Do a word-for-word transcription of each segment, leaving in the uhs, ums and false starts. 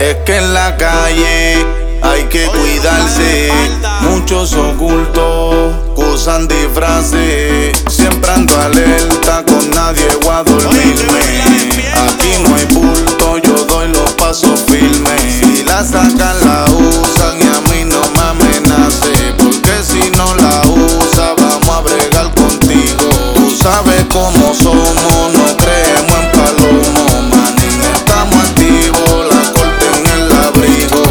Es que en la calle hay que cuidarse. Muchos ocultos usan disfraces. Siempre ando alerta, con nadie voy a dormirme. Aquí no hay bulto, yo doy los pasos firmes. Si la sacan la usan y a mí no me amenace, porque si no la usa vamos a bregar contigo. Tú sabes cómo somos, no creemos en palomo. Manín, estamos activos, la corte en el abrigo.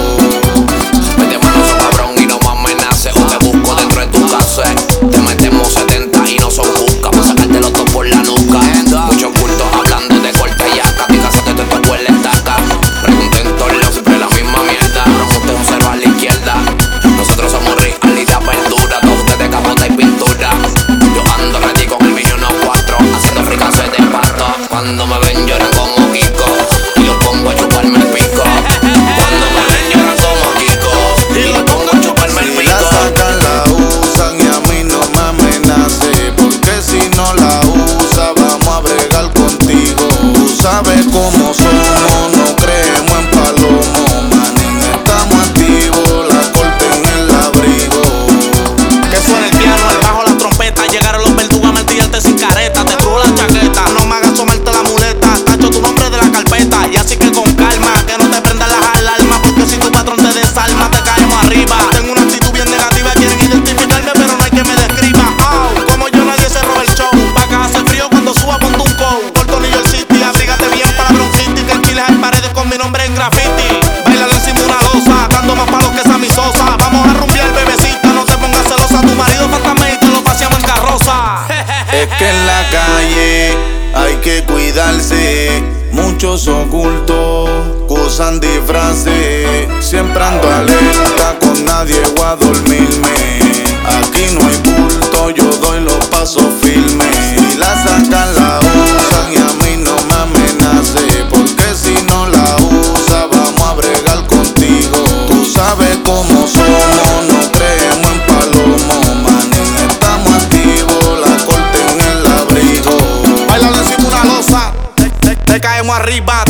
Mete mano son cabrón y no me amenaces, o te busco dentro de tu casa. Te metemos setenta y no son buscas, pa' sacarte los dos por la nuca. Muchos cultos hablando de corte y acá, mi casa te tu escuela estaca. Pregunten en todos lados, siempre la misma mierda. Promote un cero a la izquierda. Nosotros somos realidad verdura, todos ustedes capota y pintura. Yo ando ready con el millón o cuatro, haciendo fricazo de pasto. Cuando me ven lloran como Kiko y los pongo a chuparme el pico. Cuando me ven lloran como Kiko y los pongo a chuparme el Si pico. la sacan la usan y a mí no me amenace, porque si no la usa vamos a bregar contigo. Tú sabes cómo somos, no creemos en palomo. Manín, estamos activos, la corte en el abrigo. Que suene el piano, el bajo, la trompeta. Llegaron los verdugos a martillarte sin careta. Te trujo la chaqueta, no me hagas tomarte la muleta. Tacho tu nombre de la carpeta, y así que con calma, que no te prendan las alarmas, porque si tu patrón te desarma, te caemos arriba. Tengo una actitud bien negativa, quieren identificarme, pero no hay que me describa. Oh, como yo nadie se roba el show. Pa' acá hace frío cuando suba, ponte un coat. Por New York City, abrígate bien para la bronquitis. Que alquiles hay paredes con mi nombre en graffiti. Bailalo encima una losa, dando más palos que Sammy Sosa. Vamos a rumbear, bebecita, no te pongas celosa. Tu marido fantasma y te lo paseamos en carroza. Es que en la calle hay que cuidarse. Muchos ocultos usan disfraces. Siempre ando alerta, con nadie voy a dormirme. Aquí no hay bulto, yo doy los pasos firmes. Si la sacan la usan y a mí no me amenace, porque si no la usa vamos a bregar contigo. Tú sabes cómo somos, no creemos en palomo. Manín, estamos activos, la corte en el abrigo. Bailalo encima una losa, te, te, te caemos arriba.